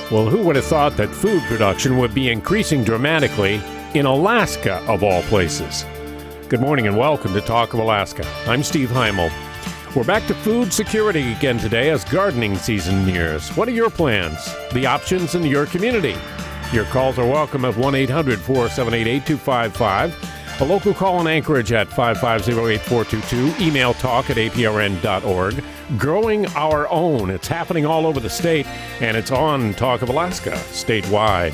Well, who would have thought that food production would be increasing dramatically in Alaska, of all places? Good morning and welcome to Talk of Alaska. I'm Steve Heimel. We're back to food security again today as gardening season nears. What are your plans? The options in your community? Your calls are welcome at 1-800-478-8255. A local call in Anchorage at 550-8422. Email talk@aprn.org. Growing our own. It's happening all over the state, and it's on Talk of Alaska statewide.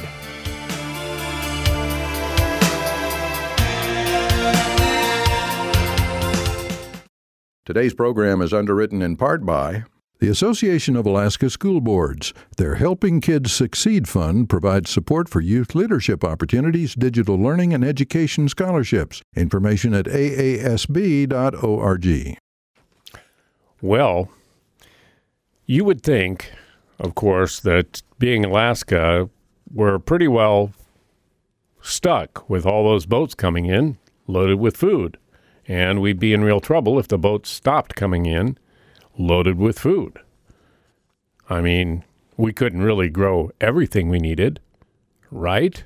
Today's program is underwritten in part by the Association of Alaska School Boards. Their Helping Kids Succeed Fund provides support for youth leadership opportunities, digital learning, and education scholarships. Information at aasb.org. Well, you would think, of course, that being Alaska, we're pretty well stuck with all those boats coming in loaded with food. And we'd be in real trouble if the boats stopped coming in loaded with food. I mean, we couldn't really grow everything we needed, right?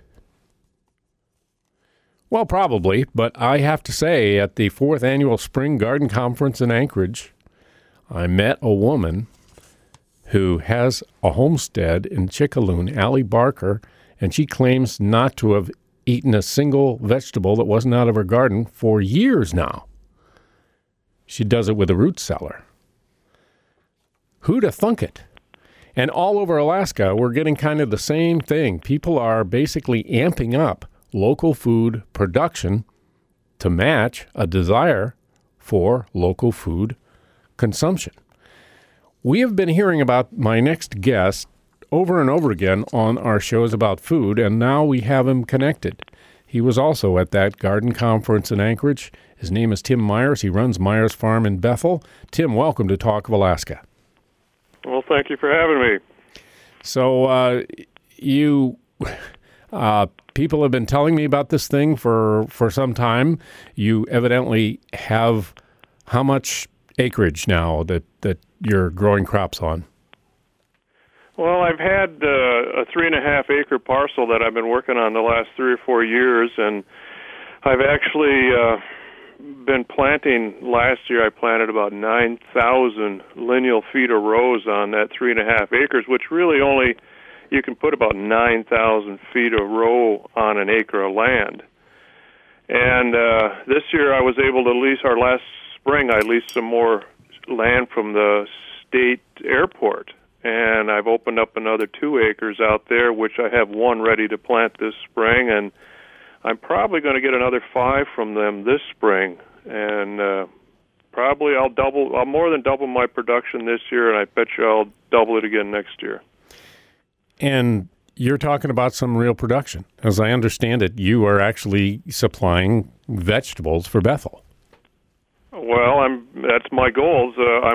Well, probably, but I have to say, at the 4th Annual Spring Garden Conference in Anchorage, I met a woman who has a homestead in Chickaloon, Allie Barker, and she claims not to have eaten a single vegetable that wasn't out of her garden for years now. She does it with a root cellar. Who'd have thunk it? And all over Alaska, we're getting kind of the same thing. People are basically amping up local food production to match a desire for local food consumption. We have been hearing about my next guest over and over again on our shows about food, and now we have him connected. He was also at that garden conference in Anchorage. His name is Tim Myers. He runs Myers Farm in Bethel. Tim, welcome to Talk of Alaska. Well, thank you for having me. So people have been telling me about this thing for some time. You evidently have how much acreage now that you're growing crops on? Well, I've had a 3.5 acre parcel that I've been working on the last 3 or 4 years, and I've actually been planting. Last year I planted about 9,000 lineal feet of rows on that 3.5 acres, which really only, you can put about 9,000 feet of row on an acre of land. And this year I was able to lease, or last spring I leased some more land from the state airport. And I've opened up another 2 acres out there, which I have one ready to plant this spring, and I'm probably going to get another 5 from them this spring, and probably I'll more than double my production this year, and I bet you I'll double it again next year. And you're talking about some real production. As I understand it, you are actually supplying vegetables for Bethel. Well, that's my goals.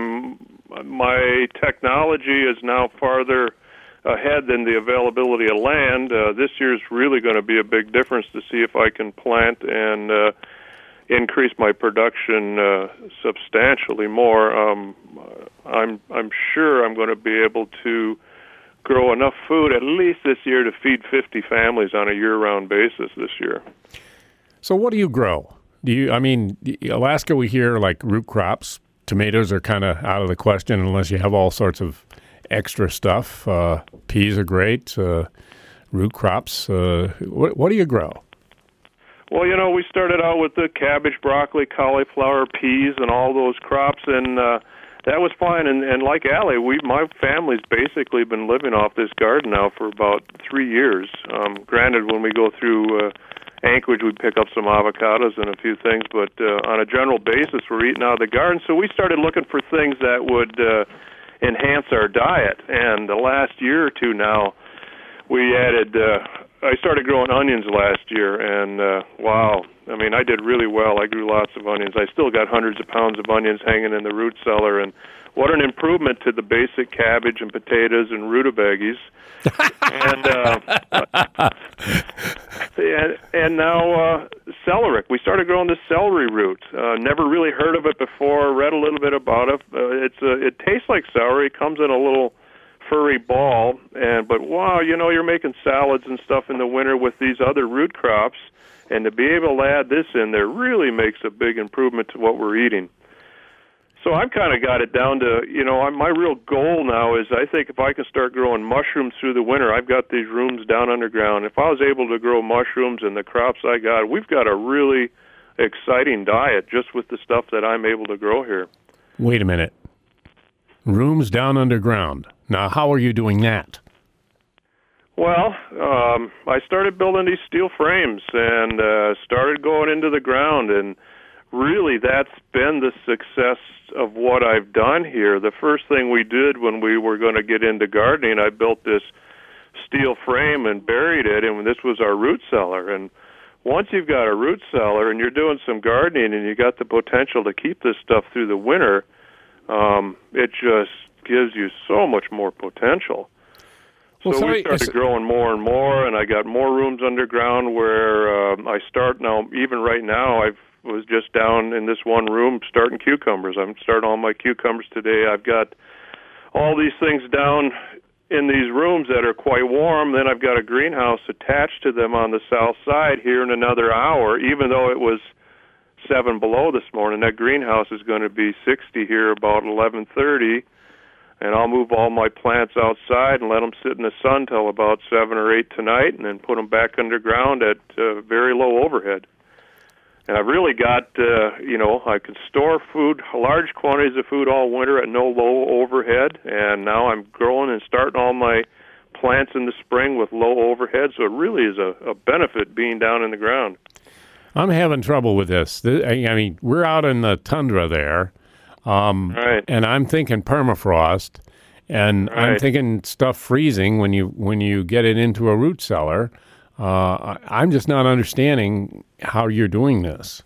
My technology is now farther ahead than the availability of land. This year's really going to be a big difference to see if I can plant and increase my production substantially more. I'm sure I'm going to be able to grow enough food at least this year to feed 50 families on a year-round basis this year. So what do you grow? Alaska, we hear like root crops. Tomatoes are kind of out of the question unless you have all sorts of extra stuff. Peas are great. Root crops. What do you grow? Well, we started out with the cabbage, broccoli, cauliflower, peas, and all those crops, and that was fine. And like Allie, my family's basically been living off this garden now for about 3 years. Granted, when we go through Anchorage, we pick up some avocados and a few things, but on a general basis, we're eating out of the garden. So we started looking for things that would enhance our diet. And the last year or two now, we added, I started growing onions last year, and wow, I did really well. I grew lots of onions. I still got hundreds of pounds of onions hanging in the root cellar, and what an improvement to the basic cabbage and potatoes and rutabagas. And now celeriac. We started growing this celery root. Never really heard of it before. Read a little bit about it. It tastes like celery. It comes in a little furry ball, but wow, you're making salads and stuff in the winter with these other root crops, and to be able to add this in there really makes a big improvement to what we're eating. So I've kind of got it down to, my real goal now is I think if I can start growing mushrooms through the winter, I've got these rooms down underground. If I was able to grow mushrooms and the crops I got, we've got a really exciting diet just with the stuff that I'm able to grow here. Wait a minute. Rooms down underground. Now, how are you doing that? Well, I started building these steel frames and started going into the ground, and really that's been the success of what I've done here. The first thing we did when we were going to get into gardening, I built this steel frame and buried it, and this was our root cellar. And once you've got a root cellar and you're doing some gardening and you got the potential to keep this stuff through the winter, it just gives you so much more potential. So we started growing more and more, and I got more rooms underground where I start now. Even right now, I was just down in this one room starting cucumbers. I'm starting all my cucumbers today. I've got all these things down in these rooms that are quite warm. Then I've got a greenhouse attached to them on the south side here in another hour, even though it was 7 below this morning. That greenhouse is going to be 60 here about 11:30, and I'll move all my plants outside and let them sit in the sun till about 7 or 8 tonight, and then put them back underground at very low overhead. And I've really got, I can store food, large quantities of food all winter at no low overhead, and now I'm growing and starting all my plants in the spring with low overhead, so it really is a benefit being down in the ground. I'm having trouble with this. I mean, we're out in the tundra there, right. And I'm thinking permafrost, and right. I'm thinking stuff freezing when you get it into a root cellar. I'm just not understanding how you're doing this.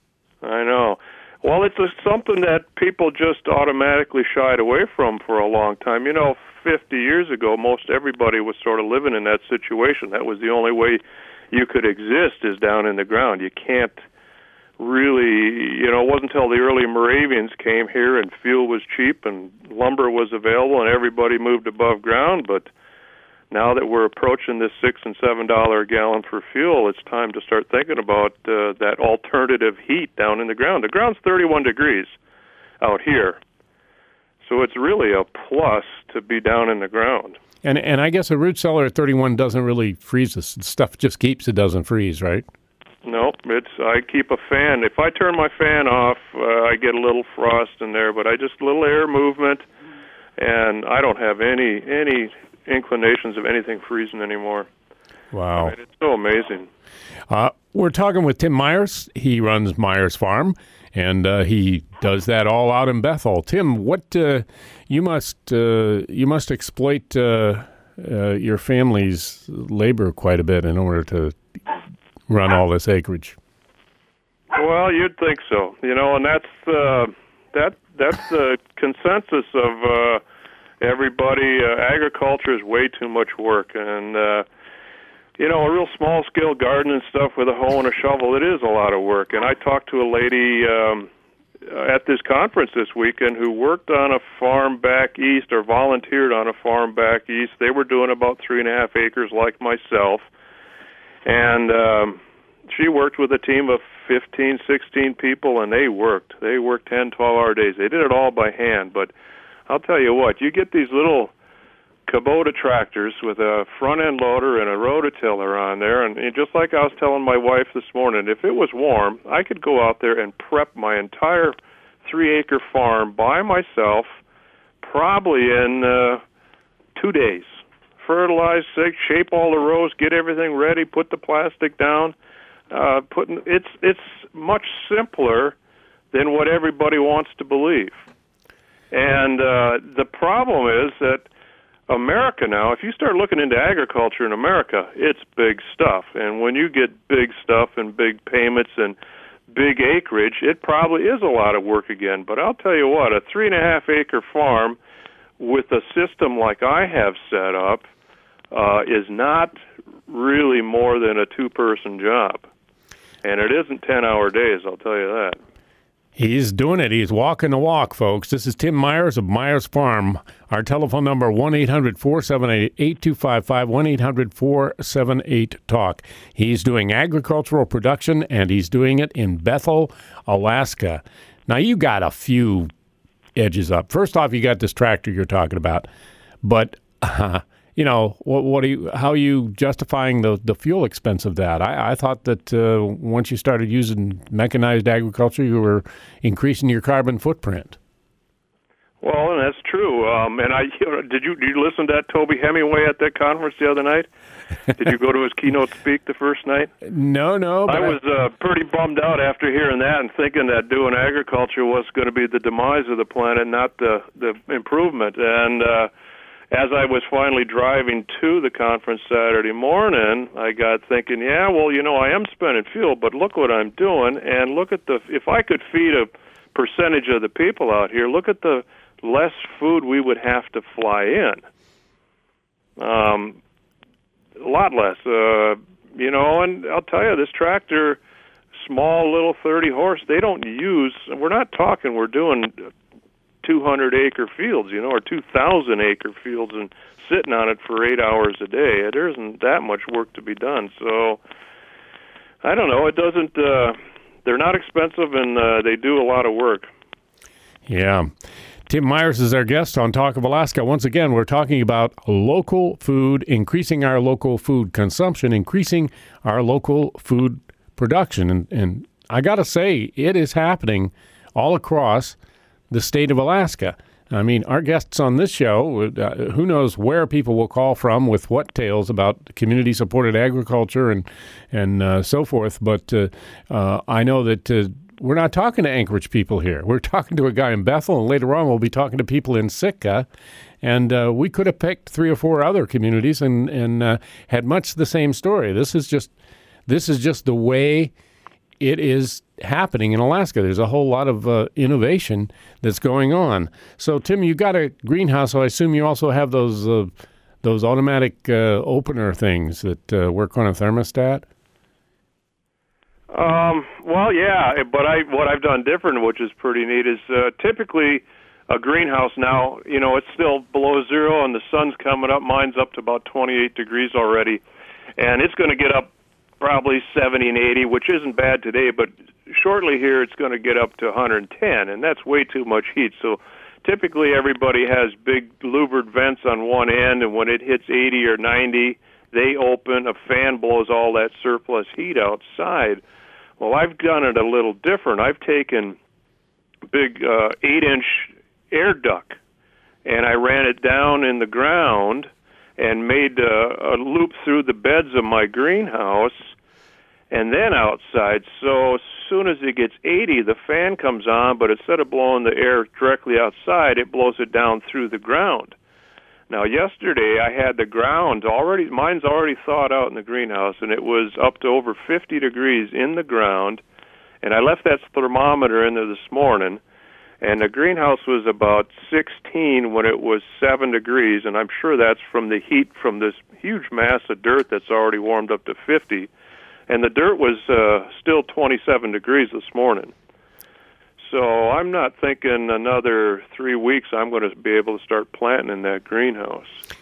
I know. Well, it's something that people just automatically shied away from for a long time. 50 years ago, most everybody was sort of living in that situation. That was the only way you could exist, is down in the ground. You can't really, it wasn't until the early Moravians came here and fuel was cheap and lumber was available and everybody moved above ground. But now that we're approaching this $6 and $7 a gallon for fuel, it's time to start thinking about that alternative heat down in the ground. The ground's 31 degrees out here, so it's really a plus to be down in the ground. And I guess a root cellar at 31 doesn't really freeze. The stuff just keeps, it doesn't freeze, right? Nope. I keep a fan. If I turn my fan off, I get a little frost in there, but a little air movement, and I don't have any inclinations of anything freezing anymore. Wow. It's so amazing. We're talking with Tim Myers. He runs Myers Farm, and he does that all out in Bethel. Tim, what you must exploit your family's labor quite a bit in order to run all this acreage. Well, you'd think so, and that's the consensus of everybody. Agriculture is way too much work, and a real small-scale garden and stuff with a hoe and a shovel, it is a lot of work. And I talked to a lady at this conference this weekend who worked on a farm back east, or volunteered on a farm back east. They were doing about 3.5 acres like myself, and she worked with a team of 15, 16 people, and they worked 10, 12-hour days. They did it all by hand, but I'll tell you what, you get these little Kubota tractors with a front-end loader and a rototiller on there, and just like I was telling my wife this morning, if it was warm, I could go out there and prep my entire 3-acre farm by myself, probably in 2 days. Fertilize, shape all the rows, get everything ready, put the plastic down. It's much simpler than what everybody wants to believe. And the problem is that America now, if you start looking into agriculture in America, it's big stuff. And when you get big stuff and big payments and big acreage, it probably is a lot of work again. But I'll tell you what, a 3.5-acre farm with a system like I have set up is not really more than a 2-person job. And it isn't 10-hour days, I'll tell you that. He's doing it. He's walking the walk, folks. This is Tim Myers of Myers Farm. Our telephone number, 1-800-478-8255, 1-800-478-TALK. He's doing agricultural production, and he's doing it in Bethel, Alaska. Now, you got a few edges up. First off, you got this tractor you're talking about. But, how are you justifying the fuel expense of that? I thought that once you started using mechanized agriculture, you were increasing your carbon footprint. Well, and that's true. Did you listen to that Toby Hemingway at that conference the other night? Did you go to his keynote speak the first night? No. I was pretty bummed out after hearing that and thinking that doing agriculture was going to be the demise of the planet, not the improvement. And as I was finally driving to the conference Saturday morning, I got thinking, I am spending fuel, but look what I'm doing, and look at if I could feed a percentage of the people out here, look at the less food we would have to fly in. A lot less, and I'll tell you, this tractor, small little 30 horse, they don't use, we're doing 200-acre fields, or 2,000-acre fields and sitting on it for 8 hours a day. There isn't that much work to be done. So, I don't know. It doesn't, they're not expensive, and they do a lot of work. Yeah. Tim Myers is our guest on Talk of Alaska. Once again, we're talking about local food, increasing our local food consumption, increasing our local food production. And I got to say, it is happening all across the state of Alaska. I mean, our guests on this show, who knows where people will call from with what tales about community-supported agriculture and so forth. But I know that we're not talking to Anchorage people here. We're talking to a guy in Bethel, and later on we'll be talking to people in Sitka. And we could have picked 3 or 4 other communities and had much the same story. This is just the way it is happening in Alaska. There's a whole lot of innovation that's going on. So, Tim, you got a greenhouse, so I assume you also have those automatic opener things that work on a thermostat? Well, yeah, but what I've done different, which is pretty neat, is typically a greenhouse now, it's still below zero and the sun's coming up. Mine's up to about 28 degrees already, and it's going to get up probably 70 and 80, which isn't bad today, but shortly here it's going to get up to 110, and that's way too much heat. So typically everybody has big louvered vents on one end, and when it hits 80 or 90, they open, a fan blows all that surplus heat outside. Well, I've done it a little different. I've taken big 8-inch air duct, and I ran it down in the ground and made a loop through the beds of my greenhouse and then outside. So as soon as it gets 80, the fan comes on, but instead of blowing the air directly outside, it blows it down through the ground. Now, yesterday I had the ground mine's already thawed out in the greenhouse, and it was up to over 50 degrees in the ground, and I left that thermometer in there this morning, and the greenhouse was about 16 when it was 7 degrees, and I'm sure that's from the heat from this huge mass of dirt that's already warmed up to 50. And the dirt was still 27 degrees this morning. So I'm not thinking another 3 weeks I'm going to be able to start planting in that greenhouse.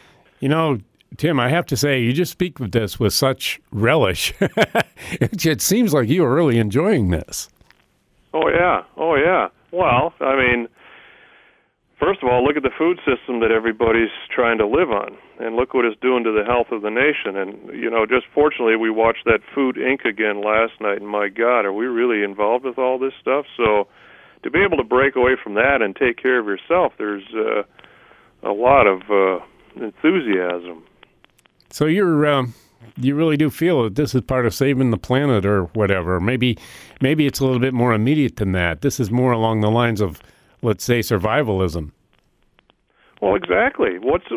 Tim, I have to say, you just speak of this with such relish. It seems like you are really enjoying this. Oh, yeah. Well, I mean, first of all, look at the food system that everybody's trying to live on, and look what it's doing to the health of the nation. And, just fortunately, we watched that Food Inc. again last night, and my God, are we really involved with all this stuff? So to be able to break away from that and take care of yourself, there's a lot of enthusiasm. So you really do feel that this is part of saving the planet or whatever. Maybe it's a little bit more immediate than that. This is more along the lines of, let's say, survivalism. Well, exactly. What's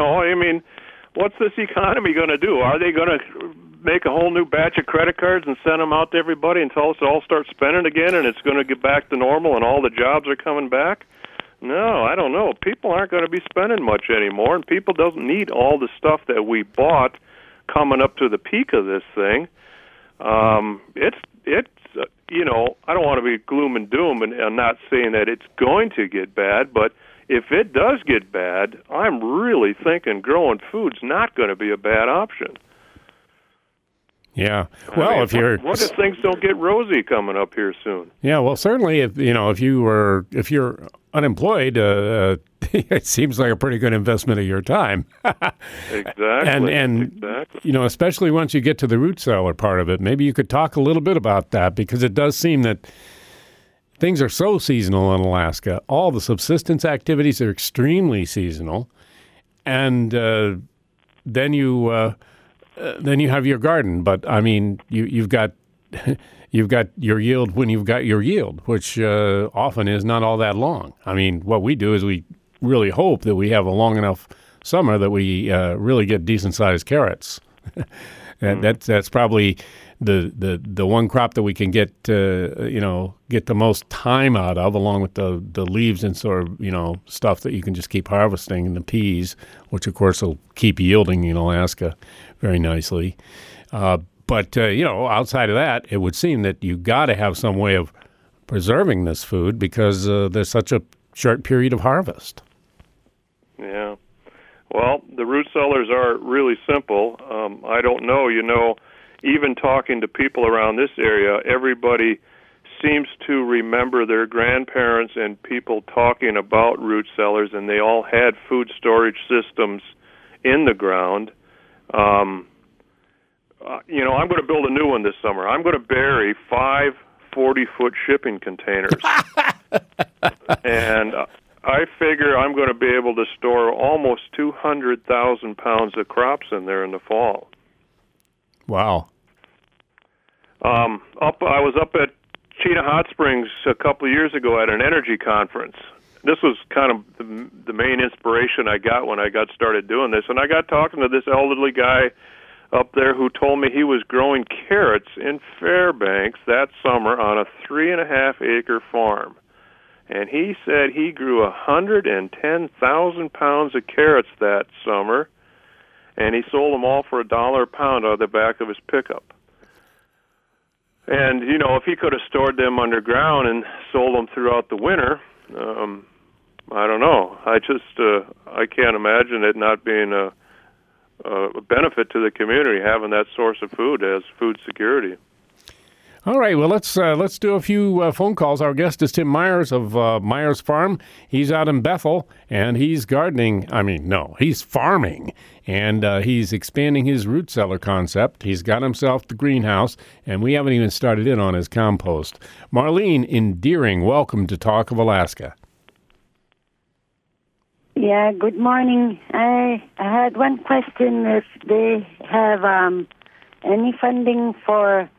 this economy going to do? Are they going to make a whole new batch of credit cards and send them out to everybody and tell us to all start spending again and it's going to get back to normal and all the jobs are coming back? No, I don't know. People aren't going to be spending much anymore, and people doesn't need all the stuff that we bought coming up to the peak of this thing. It's I don't want to be gloom and doom, and I'm not saying that it's going to get bad, but if it does get bad, I'm really thinking growing food's not going to be a bad option. Yeah. Well, what if things don't get rosy coming up here soon? Yeah. Well, certainly, if you're unemployed, it seems like a pretty good investment of your time. Exactly. And especially once you get to the root cellar part of it, maybe you could talk a little bit about that, because it does seem that things are so seasonal in Alaska. All the subsistence activities are extremely seasonal, and then you have your garden. But I mean, you've got your yield when you've got your yield, which often is not all that long. I mean, what we do is we really hope that we have a long enough summer that we really get decent sized carrots. That's probably the one crop that we can get get the most time out of, along with the leaves and sort of stuff that you can just keep harvesting, and the peas, which of course will keep yielding in Alaska very nicely. But outside of that, it would seem that you got to have some way of preserving this food, because there's such a short period of harvest. Yeah. Well, the root cellars are really simple. I don't know, even talking to people around this area, everybody seems to remember their grandparents and people talking about root cellars, and they all had food storage systems in the ground. I'm going to build a new one this summer. I'm going to bury 5 40-foot shipping containers. And I figure I'm going to be able to store almost 200,000 pounds of crops in there in the fall. Wow. I was up at Chena Hot Springs a couple of years ago at an energy conference. This was kind of the main inspiration I got when I got started doing this. And I got talking to this elderly guy up there who told me he was growing carrots in Fairbanks that summer on a 3.5-acre farm. And he said he grew 110,000 pounds of carrots that summer, and he sold them all for $1 a pound out of the back of his pickup. And, if he could have stored them underground and sold them throughout the winter, I don't know. I can't imagine it not being a benefit to the community, having that source of food as food security. All right, well, let's do a few phone calls. Our guest is Tim Myers of Myers Farm. He's out in Bethel, and he's gardening. He's farming, and he's expanding his root cellar concept. He's got himself the greenhouse, and we haven't even started in on his compost. Marlene in Deering, welcome to Talk of Alaska. Yeah, good morning. I had one question. If they have any funding for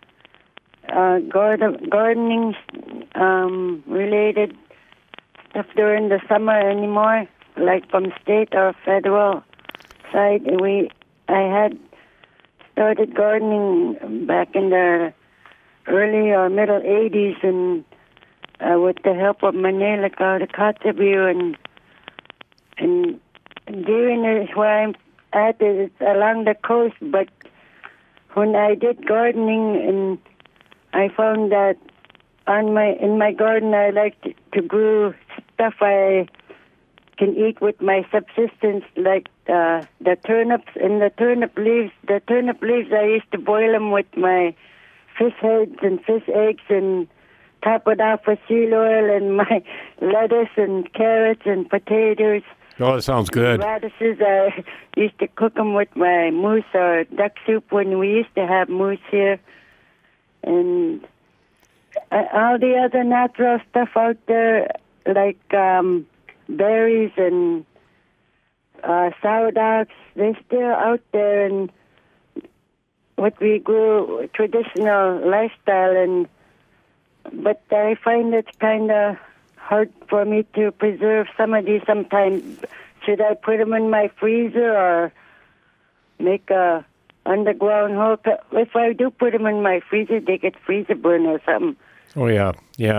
gardening related stuff during the summer anymore, like from state or federal side. I had started gardening back in the early or middle 80s, and with the help of Manila Kotzebue, and Deering is where I'm at. It's along the coast, but when I did gardening, and I found that in my garden I like to grow stuff I can eat with my subsistence, like the turnips and the turnip leaves. The turnip leaves, I used to boil them with my fish heads and fish eggs and top it off with seal oil, and my lettuce and carrots and potatoes. Oh, that sounds good. Radishes, I used to cook them with my moose or duck soup when we used to have moose here. And all the other natural stuff out there, like berries and sourdoughs, they're still out there, and what we grew, traditional lifestyle. But I find it's kind of hard for me to preserve some of these sometimes. Should I put them in my freezer or make a underground hole? If I do put them in my freezer, they get freezer burn or something. Oh yeah.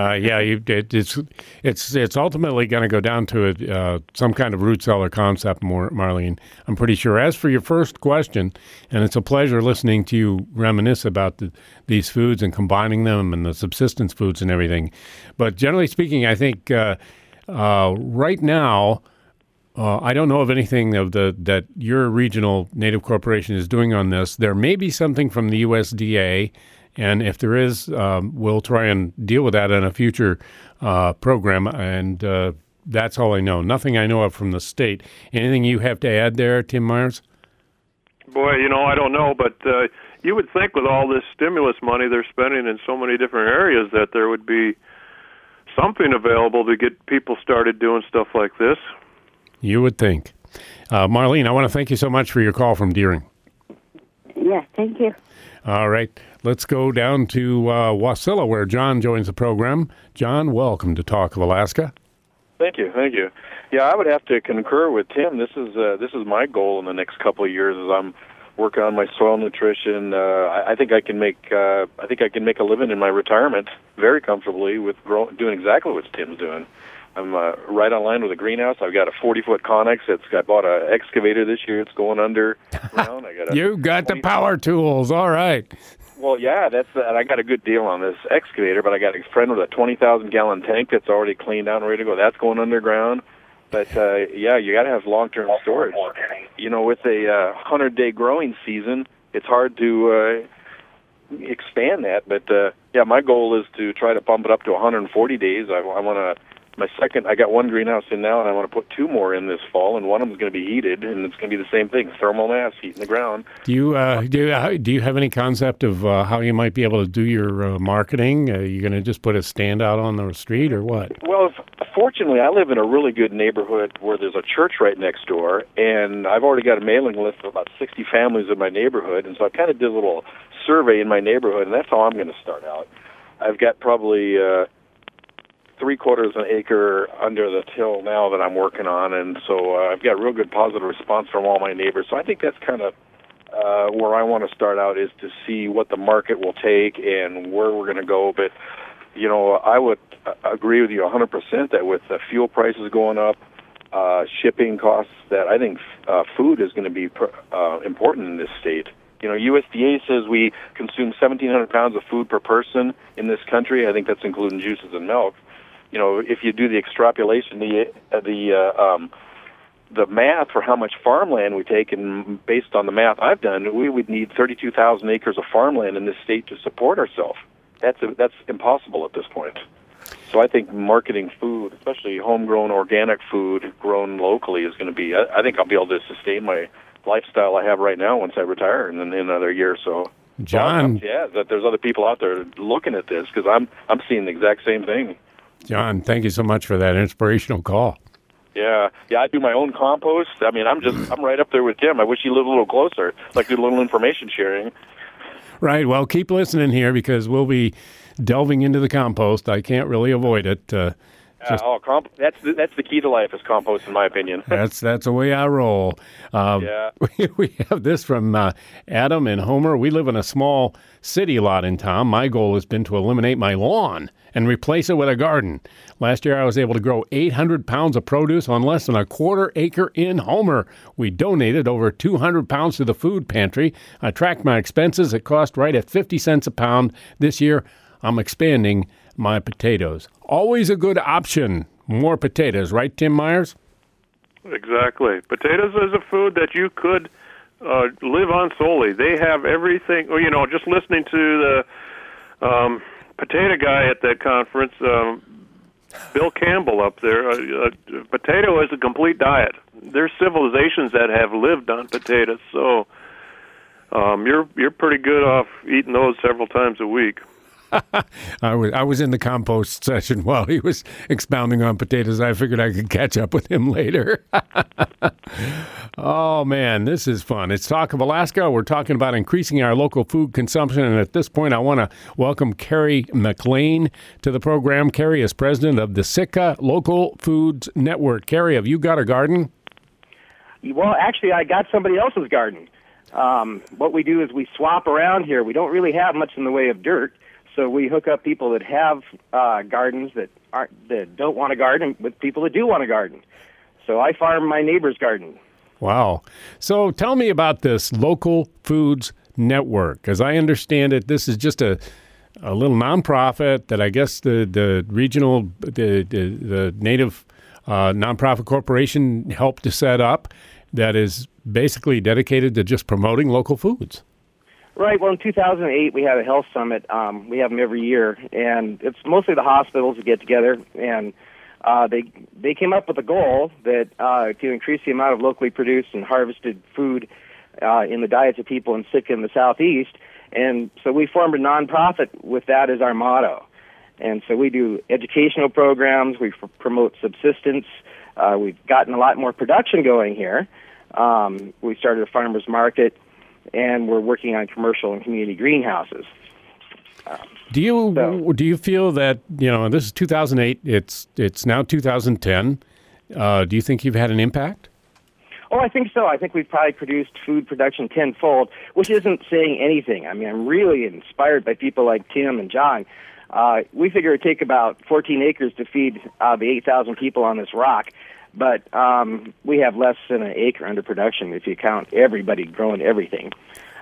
It's ultimately going to go down to some kind of root cellar concept, Marlene. I'm pretty sure. As for your first question, and it's a pleasure listening to you reminisce about these foods and combining them and the subsistence foods and everything. But generally speaking, I think right now, I don't know of anything that your regional Native Corporation is doing on this. There may be something from the USDA. And if there is, we'll try and deal with that in a future program. And that's all I know. Nothing I know of from the state. Anything you have to add there, Tim Myers? Boy, I don't know, but you would think with all this stimulus money they're spending in so many different areas that there would be something available to get people started doing stuff like this. You would think. Marlene, I want to thank you so much for your call from Deering. Yeah, thank you. All right. Let's go down to Wasilla, where John joins the program. John, welcome to Talk of Alaska. Thank you. Yeah, I would have to concur with Tim. This is my goal in the next couple of years as I'm working on my soil nutrition. I think I can make a living in my retirement very comfortably with doing exactly what Tim's doing. I'm right on line with a greenhouse. I've got a 40-foot Conex. I bought an excavator this year. It's going underground. You got the power tools. All right. Well, yeah, and I got a good deal on this excavator, but I got a friend with a 20,000-gallon tank that's already cleaned out and ready to go. That's going underground. But, yeah, you got to have long-term storage. With a 100-day growing season, it's hard to expand that. But, yeah, my goal is to try to bump it up to 140 days. I want to... I got one greenhouse in now, and I want to put 2 more in this fall, and one of them is going to be heated, and it's going to be the same thing, thermal mass, heating the ground. Do you have any concept of how you might be able to do your marketing? Are you going to just put a stand out on the street, or what? Well, fortunately, I live in a really good neighborhood where there's a church right next door, and I've already got a mailing list of about 60 families in my neighborhood, and so I kind of did a little survey in my neighborhood, and that's how I'm going to start out. I've got probably... 3/4 an acre under the till now that I'm working on, and so I've got real good positive response from all my neighbors. So I think that's kind of where I want to start out, is to see what the market will take and where we're going to go. But, I would agree with you 100% that with the fuel prices going up, shipping costs, that I think food is going to be important in this state. USDA says we consume 1,700 pounds of food per person in this country. I think that's including juices and milk. If you do the extrapolation, the math for how much farmland we take, and based on the math I've done, we would need 32,000 acres of farmland in this state to support ourselves. That's impossible at this point. So I think marketing food, especially homegrown organic food grown locally, is going to be. I think I'll be able to sustain my lifestyle I have right now once I retire in another year or so. John, that there's other people out there looking at this, because I'm seeing the exact same thing. John, thank you so much for that inspirational call. Yeah, I do my own compost. I mean, I'm right up there with Tim. I wish he lived a little closer, like do a little information sharing. Right. Well, keep listening here, because we'll be delving into the compost. I can't really avoid it. That's the key to life, is compost, in my opinion. That's the way I roll. We have this from Adam and Homer. We live in a small city lot in town. My goal has been to eliminate my lawn and replace it with a garden. Last year, I was able to grow 800 pounds of produce on less than a 1/4 acre in Homer. We donated over 200 pounds to the food pantry. I tracked my expenses. It cost right at 50 cents a pound. This year, I'm expanding my potatoes. Always a good option. More potatoes, right, Tim Myers? Exactly. Potatoes is a food that you could live on solely. They have everything. Well, just listening to the potato guy at that conference, Bill Campbell up there, potato is a complete diet. There's civilizations that have lived on potatoes, so you're pretty good off eating those several times a week. I was in the compost session while he was expounding on potatoes. I figured I could catch up with him later. Oh, man, this is fun. It's Talk of Alaska. We're talking about increasing our local food consumption. And at this point, I want to welcome Carrie McLean to the program. Carrie is president of the Sitka Local Foods Network. Carrie, have you got a garden? Well, actually, I got somebody else's garden. What we do is we swap around here. We don't really have much in the way of dirt. So we hook up people that have gardens that don't want to garden with people that do want to garden. So I farm my neighbor's garden. Wow. So tell me about this Local Foods Network. As I understand it, this is just a little nonprofit that I guess the regional, the native nonprofit corporation helped to set up that is basically dedicated to just promoting local foods. Right. Well, in 2008, we had a health summit. We have them every year, and it's mostly the hospitals that get together, and they came up with a goal that to increase the amount of locally produced and harvested food in the diets of people in Sitka and the Southeast. And so we formed a nonprofit with that as our motto. And so we do educational programs. We promote subsistence. We've gotten a lot more production going here. We started a farmer's market, and we're working on commercial and community greenhouses. Do you feel that, this is 2008, it's now 2010. Do you think you've had an impact? Oh, I think so. I think we've probably produced food production tenfold, which isn't saying anything. I mean, I'm really inspired by people like Tim and John. We figure it'd take about 14 acres to feed the 8,000 people on this rock, but we have less than an acre under production if you count everybody growing everything.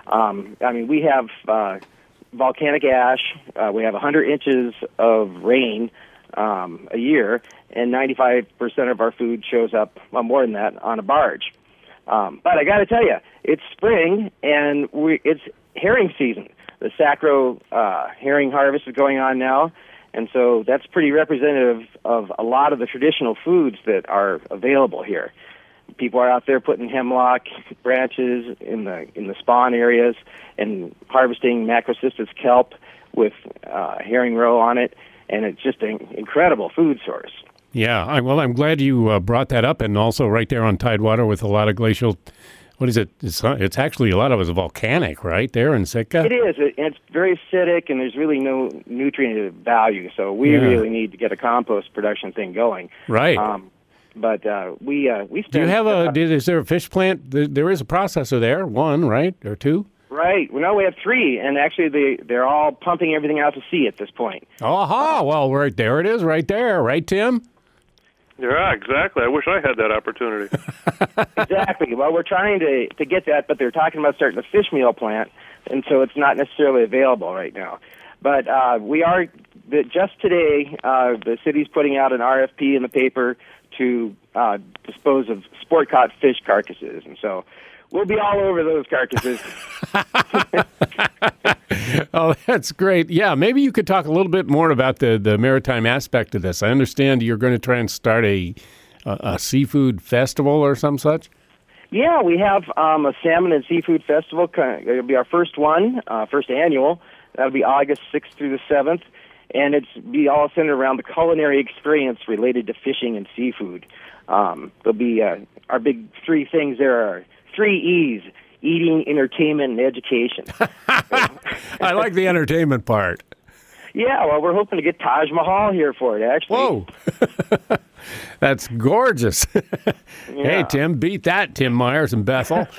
We have volcanic ash. We have 100 inches of rain a year, and 95% of our food shows up, well, more than that, on a barge. But I got to tell you, it's spring, and it's herring season. The Sacro herring harvest is going on now, and so that's pretty representative of a lot of the traditional foods that are available here. People are out there putting hemlock branches in the spawn areas and harvesting Macrocystis kelp with herring roe on it, and it's just an incredible food source. Yeah, I'm glad you brought that up, and also right there on Tidewater with a lot of glacial. What is it? It's actually a lot of it is volcanic, right there in Sitka. It is. It's very acidic, and there's really no nutrient value. So we really need to get a compost production thing going. Right. But we do you have is there a fish plant? There is a processor there, one, right, or two? Right. Well, no, we have three, and actually they're all pumping everything out to sea at this point. Aha! Well, right there it is, right there, right, Tim? Yeah, exactly. I wish I had that opportunity. Exactly. Well, we're trying to get that, but they're talking about starting a fish meal plant, and so it's not necessarily available right now. But we are, just today, the city's putting out an RFP in the paper to dispose of sport-caught fish carcasses, and so we'll be all over those carcasses. Oh, that's great. Yeah, maybe you could talk a little bit more about the maritime aspect of this. I understand you're going to try and start a seafood festival or some such? Yeah, we have a salmon and seafood festival. It'll be our first one, first annual. That'll be August 6th through the 7th, and it's be all centered around the culinary experience related to fishing and seafood. There'll be our big three things there are 3 E's: eating, entertainment, and education. I like the entertainment part. Yeah, well, we're hoping to get Taj Mahal here for it, actually. Whoa. That's gorgeous. Yeah. Hey, Tim, beat that, Tim Myers and Bethel.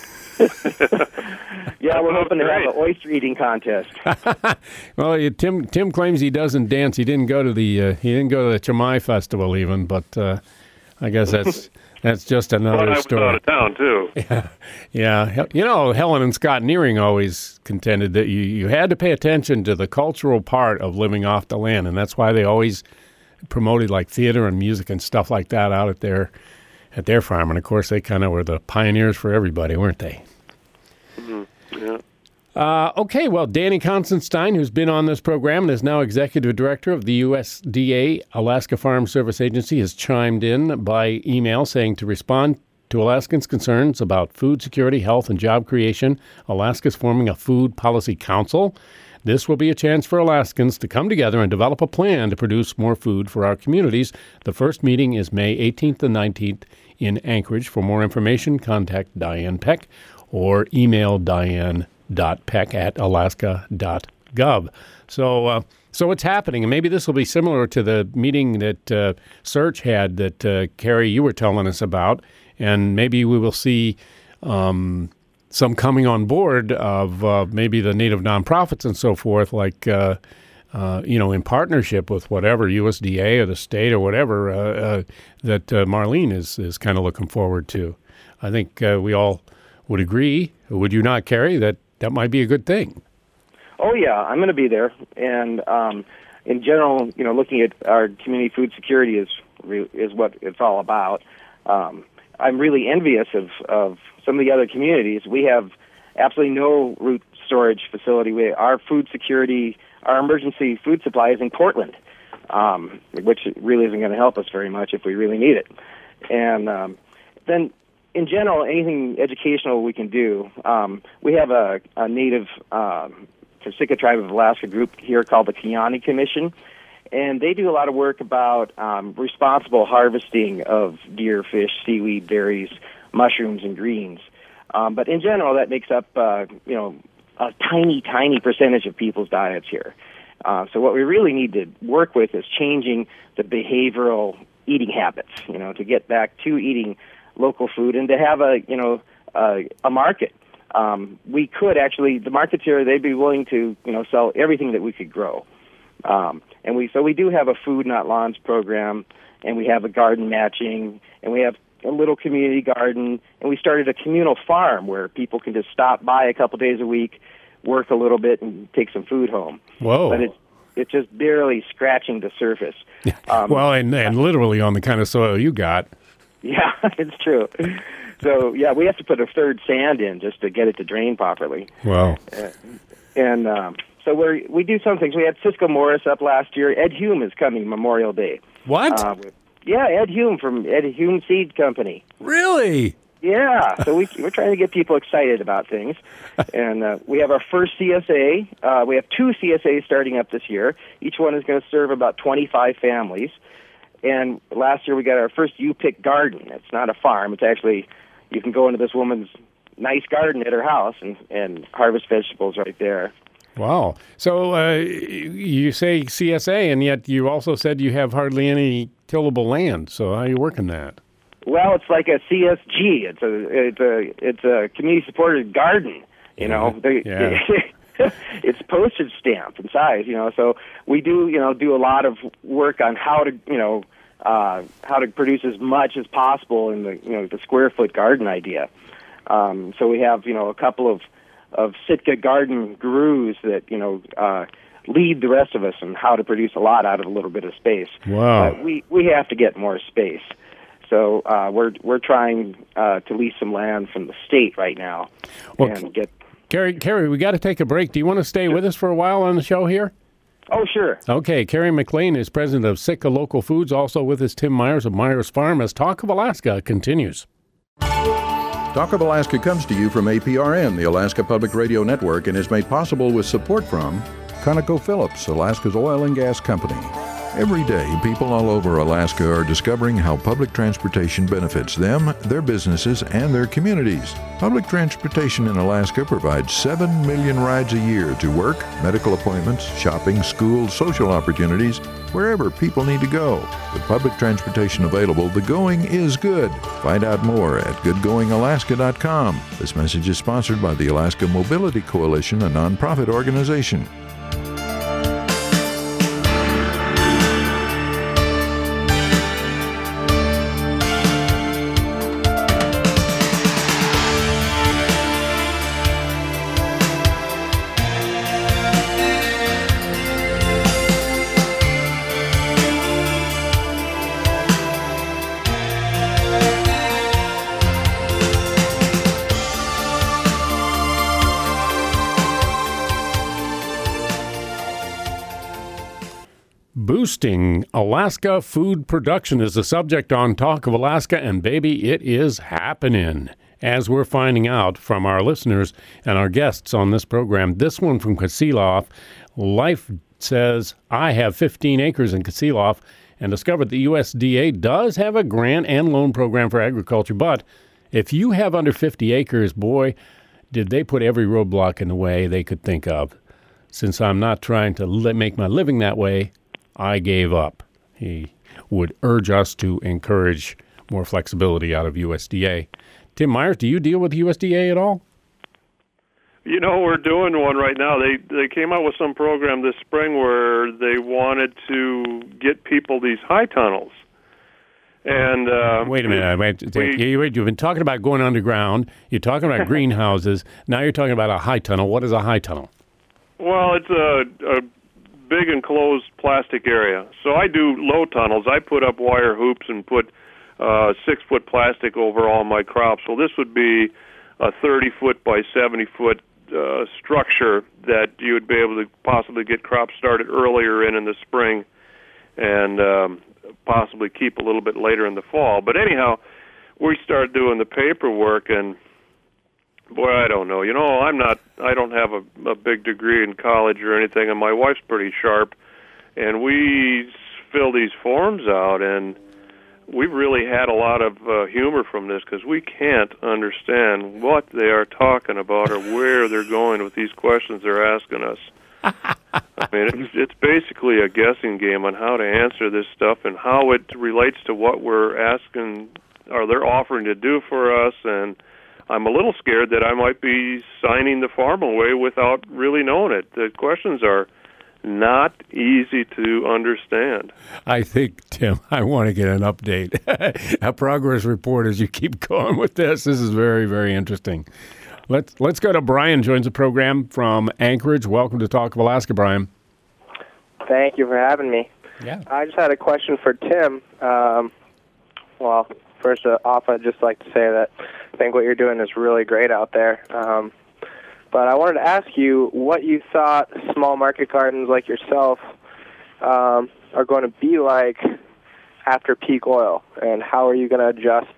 Yeah, we're hoping to have an oyster eating contest. Well, Tim claims he doesn't dance. He didn't go to the Chamai Festival even, but I guess that's just another story. I was out of town too. Yeah. Helen and Scott Nearing always contended that you had to pay attention to the cultural part of living off the land, and that's why they always promoted like theater and music and stuff like that out at their farm. And of course, they kind of were the pioneers for everybody, weren't they? Mm-hmm. Yeah. Okay, well, Danny Constantine, who's been on this program and is now executive director of the USDA Alaska Farm Service Agency, has chimed in by email saying to respond to Alaskans' concerns about food security, health, and job creation, Alaska is forming a food policy council. This will be a chance for Alaskans to come together and develop a plan to produce more food for our communities. The first meeting is May 18th and 19th in Anchorage. For more information, contact Diane Peck or email diane.peck@alaska.gov. So it's happening, and maybe this will be similar to the meeting that Search had that, Carrie, you were telling us about, and maybe we will see some coming on board of maybe the native nonprofits and so forth, like in partnership with whatever USDA or the state or whatever that Marlene is kind of looking forward to. I think we all would agree, would you not, Carrie, that might be a good thing? Oh, yeah, I'm going to be there. And in general, looking at our community food security is what it's all about. I'm really envious of some of the other communities. We have absolutely no root storage facility. Our food security, our emergency food supply is in Portland, which really isn't going to help us very much if we really need it. And then, in general, anything educational we can do. We have a native Siksika Tribe of Alaska group here called the Kiani Commission, and they do a lot of work about responsible harvesting of deer, fish, seaweed, berries, mushrooms, and greens. But in general, that makes up, a tiny percentage of people's diets here. So what we really need to work with is changing the behavioral eating habits, to get back to eating local food and to have a market. We could actually, the markets here, they'd be willing to, sell everything that we could grow. And we do have a food, not lawns program, and we have a garden matching, and we have a little community garden, and we started a communal farm where people can just stop by a couple days a week, work a little bit, and take some food home. Whoa. But it's just barely scratching the surface. Well, and literally on the kind of soil you got. Yeah, it's true. So, yeah, we have to put a third sand in just to get it to drain properly. Wow. So we do some things. We had Cisco Morris up last year. Ed Hume is coming Memorial Day. What? Yeah, Ed Hume from Ed Hume Seed Company. Really? Yeah. So we're trying to get people excited about things. And we have our first CSA. We have 2 CSAs starting up this year. Each one is going to serve about 25 families. And last year we got our first U-Pick garden. It's not a farm. It's actually, you can go into this woman's nice garden at her house and harvest vegetables right there. Wow. So you say CSA, and yet you also said you have hardly any tillable land. So how are you working that? Well, it's like a CSG. It's a community supported garden. It's postage stamp in size. So we do a lot of work on how to produce as much as possible in the square foot garden idea. So we have a couple of Sitka garden gurus that lead the rest of us on how to produce a lot out of a little bit of space. Wow. We have to get more space. So we're trying to lease some land from the state right now and get. Carrie, we got to take a break. Do you want to stay with us for a while on the show here? Oh, sure. Okay, Carrie McLean is president of Sitka Local Foods. Also with us, Tim Myers of Myers Farm as Talk of Alaska continues. Talk of Alaska comes to you from APRN, the Alaska Public Radio Network, and is made possible with support from ConocoPhillips, Alaska's oil and gas company. Every day, people all over Alaska are discovering how public transportation benefits them, their businesses, and their communities. Public transportation in Alaska provides 7 million rides a year to work, medical appointments, shopping, school, social opportunities, wherever people need to go. With public transportation available, the going is good. Find out more at goodgoingalaska.com. This message is sponsored by the Alaska Mobility Coalition, a nonprofit organization. Boosting Alaska food production is the subject on Talk of Alaska, and baby, it is happening. As we're finding out from our listeners and our guests on this program, this one from Kasilof, Life says, I have 15 acres in Kasilof and discovered the USDA does have a grant and loan program for agriculture, but if you have under 50 acres, boy, did they put every roadblock in the way they could think of. Since I'm not trying to make my living that way, I gave up. He would urge us to encourage more flexibility out of USDA. Tim Myers, do you deal with USDA at all? You know, we're doing one right now. They came out with some program this spring where they wanted to get people these high tunnels. And wait a minute. You've been talking about going underground. You're talking about greenhouses. Now you're talking about a high tunnel. What is a high tunnel? Well, it's a big enclosed plastic area. So I do low tunnels. I put up wire hoops and put 6-foot plastic over all my crops. Well, this would be a 30-foot by 70-foot structure that you would be able to possibly get crops started earlier in the spring and possibly keep a little bit later in the fall. But anyhow, we started doing the paperwork, and boy, I don't know. You know, I don't have a big degree in college or anything, and my wife's pretty sharp, and we fill these forms out, and we've really had a lot of humor from this because we can't understand what they are talking about or where they're going with these questions they're asking us. I mean, it's basically a guessing game on how to answer this stuff and how it relates to what we're asking or they're offering to do for us. And I'm a little scared that I might be signing the farm away without really knowing it. The questions are not easy to understand. I think, Tim, I want to get an update, a progress report as you keep going with this. This is very, very interesting. Let's go to Brian, joins the program from Anchorage. Welcome to Talk of Alaska, Brian. Thank you for having me. Yeah. I just had a question for Tim. Well, first off, I'd just like to say that I think what you're doing is really great out there. But I wanted to ask you what you thought small market gardens like yourself are going to be like after peak oil, and how are you going to adjust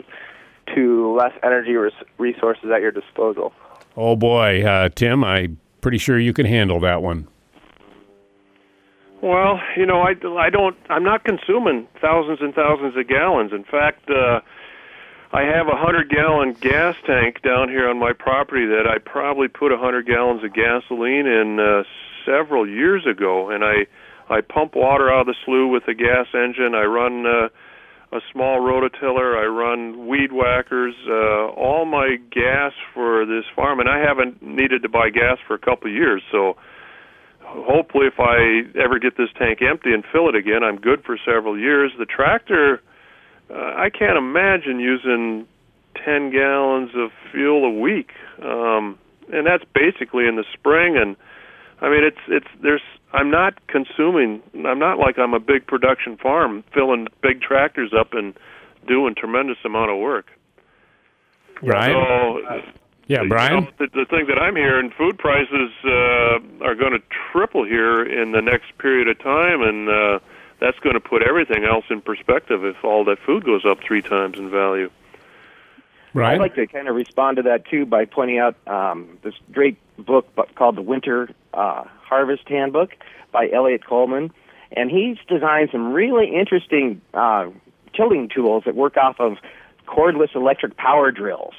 to less energy resources at your disposal? Oh, boy. Tim, I'm pretty sure you can handle that one. Well, you know, I'm not consuming thousands and thousands of gallons. In fact, I have a 100-gallon gas tank down here on my property that I probably put 100 gallons of gasoline in several years ago, and I pump water out of the slough with a gas engine. I run a small rototiller. I run weed whackers. All my gas for this farm, and I haven't needed to buy gas for a couple of years, so hopefully if I ever get this tank empty and fill it again, I'm good for several years. The tractor, I can't imagine using 10 gallons of fuel a week, and that's basically in the spring. And I mean, I'm not consuming. I'm not like I'm a big production farm filling big tractors up and doing tremendous amount of work. Right. So, yeah, Brian? You know, the thing that I'm hearing, food prices are going to triple here in the next period of time, and that's going to put everything else in perspective if all that food goes up 3 times in value. Right. I'd like to kind of respond to that, too, by pointing out this great book called The Winter Harvest Handbook by Elliot Coleman. And he's designed some really interesting tilling tools that work off of cordless electric power drills,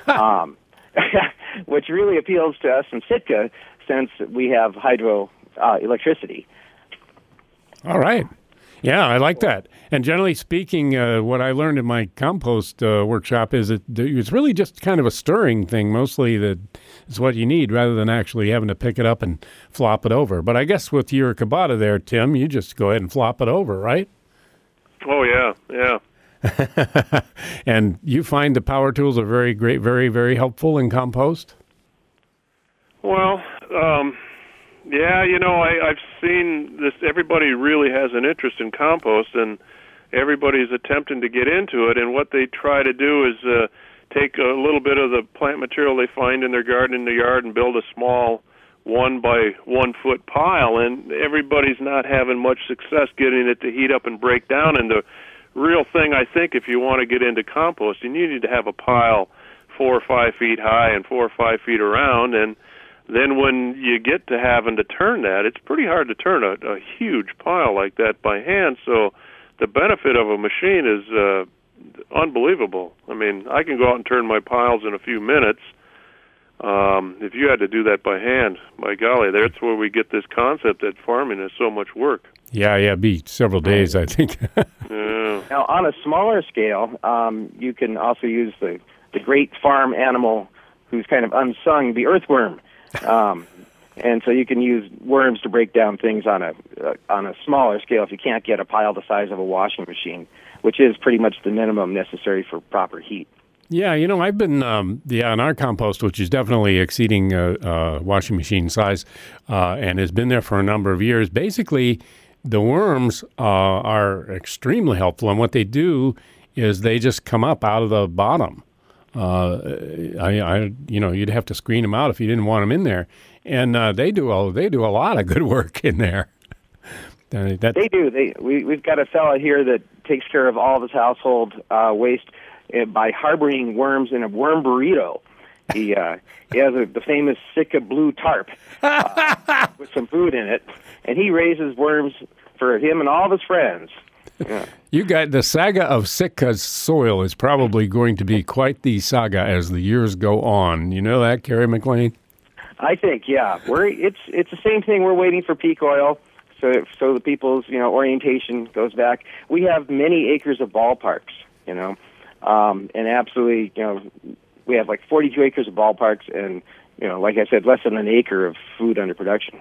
which really appeals to us in Sitka since we have hydro electricity. All right. Yeah, I like that. And generally speaking, what I learned in my compost workshop is that it's really just kind of a stirring thing. Mostly that is what you need rather than actually having to pick it up and flop it over. But I guess with your Kubota there, Tim, you just go ahead and flop it over, right? Oh, yeah. And you find the power tools are very great, very, very helpful in compost? Well, yeah, you know, I've seen this. Everybody really has an interest in compost, and everybody's attempting to get into it. And what they try to do is take a little bit of the plant material they find in their garden in the yard and build a small 1 by 1 foot pile. And everybody's not having much success getting it to heat up and break down. And the real thing, I think, if you want to get into composting, you need to have a pile 4 or 5 feet high and 4 or 5 feet around. And then when you get to having to turn that, it's pretty hard to turn a huge pile like that by hand. So the benefit of a machine is unbelievable. I mean, I can go out and turn my piles in a few minutes. If you had to do that by hand, by golly, that's where we get this concept that farming is so much work. Yeah, it'd be several days, I think. Yeah. Now, on a smaller scale, you can also use the Great Farm Animal who's kind of unsung, the earthworm. And so you can use worms to break down things on a smaller scale if you can't get a pile the size of a washing machine, which is pretty much the minimum necessary for proper heat. Yeah, I've been, in our compost, which is definitely exceeding washing machine size and has been there for a number of years. Basically, the worms are extremely helpful, and what they do is they just come up out of the bottom. You'd have to screen them out if you didn't want them in there, and they do a lot of good work in there. They do. We've got a fellow here that takes care of all of his household waste by harboring worms in a worm burrito. He has the famous Sitka blue tarp with some food in it, and he raises worms for him and all of his friends. Yeah. You got the saga of Sitka's soil is probably going to be quite the saga as the years go on. You know that, Kerry McLean? I think, yeah. It's the same thing. We're waiting for peak oil, so the people's orientation goes back. We have many acres of ballparks, and absolutely, we have like 42 acres of ballparks, and like I said, less than an acre of food under production.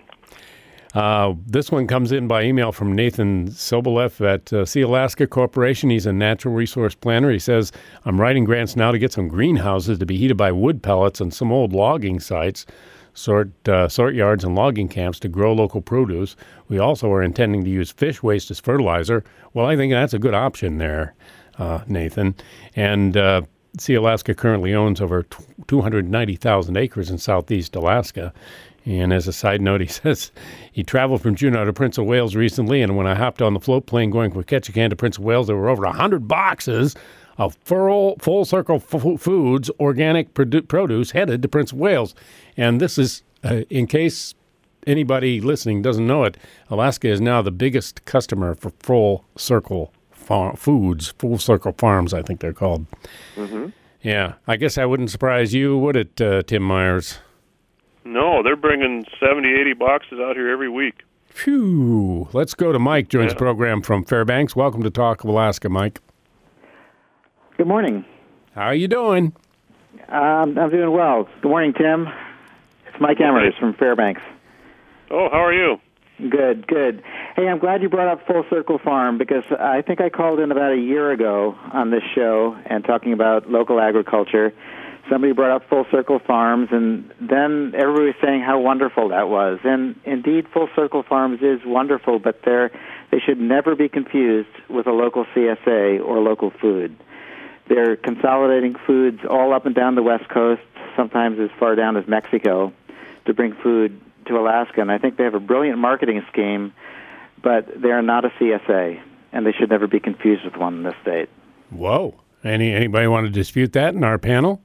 This one comes in by email from Nathan Sobolev at Sea Alaska Corporation. He's a natural resource planner. He says, I'm writing grants now to get some greenhouses to be heated by wood pellets on some old logging sites, sort yards and logging camps to grow local produce. We also are intending to use fish waste as fertilizer. Well, I think that's a good option there, Nathan. And Sea Alaska currently owns over 290,000 acres in southeast Alaska. And as a side note, he says he traveled from Juneau to Prince of Wales recently, and when I hopped on the float plane going from Ketchikan to Prince of Wales, there were over 100 boxes of Full Circle Foods organic produce headed to Prince of Wales. And this is, in case anybody listening doesn't know it, Alaska is now the biggest customer for Full Circle Foods, Full Circle Farms, I think they're called. Mm-hmm. Yeah, I guess that wouldn't surprise you, would it, Tim Myers? No, they're bringing 70, 80 boxes out here every week. Phew. Let's go to Mike, joins the program from Fairbanks. Welcome to Talk of Alaska, Mike. Good morning. How are you doing? I'm doing well. Good morning, Tim. It's Mike Emmers from Fairbanks. Oh, how are you? Good, good. Hey, I'm glad you brought up Full Circle Farm because I think I called in about a year ago on this show and talking about local agriculture. Somebody brought up Full Circle Farms, and then everybody was saying how wonderful that was. And indeed, Full Circle Farms is wonderful, but they should never be confused with a local CSA or local food. They're consolidating foods all up and down the West Coast, sometimes as far down as Mexico, to bring food to Alaska. And I think they have a brilliant marketing scheme, but they're not a CSA, and they should never be confused with one in this state. Whoa. Anybody want to dispute that in our panel?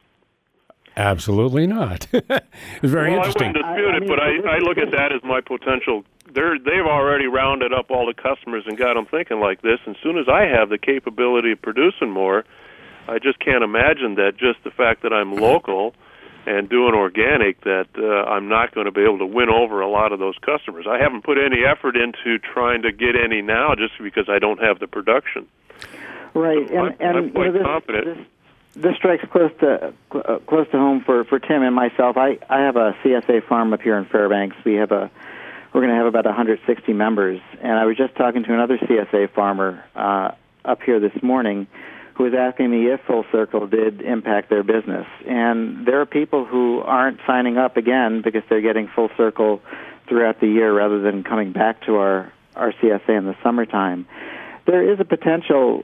Absolutely not. It's very interesting. I wouldn't dispute it, but I look at that as my potential. They've already rounded up all the customers and got them thinking like this. And as soon as I have the capability of producing more, I just can't imagine that just the fact that I'm local and doing organic, that I'm not going to be able to win over a lot of those customers. I haven't put any effort into trying to get any now just because I don't have the production. Right, so I'm quite confident. This strikes close to home for Tim and myself. I have a CSA farm up here in Fairbanks. We're going to have about 160 members, and I was just talking to another CSA farmer up here this morning who was asking me if Full Circle did impact their business. And there are people who aren't signing up again because they're getting Full Circle throughout the year rather than coming back to our CSA in the summertime. There is a potential.